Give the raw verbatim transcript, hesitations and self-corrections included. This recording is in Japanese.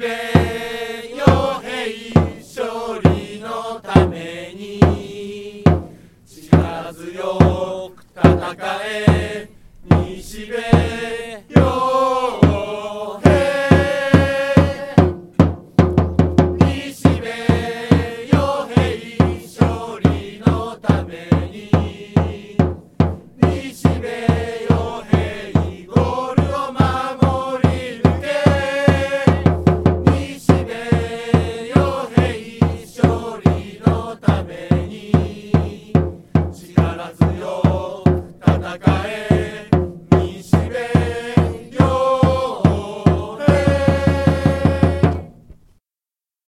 部傭兵勝利のために力強く戦え西部傭兵西部傭兵勝利のために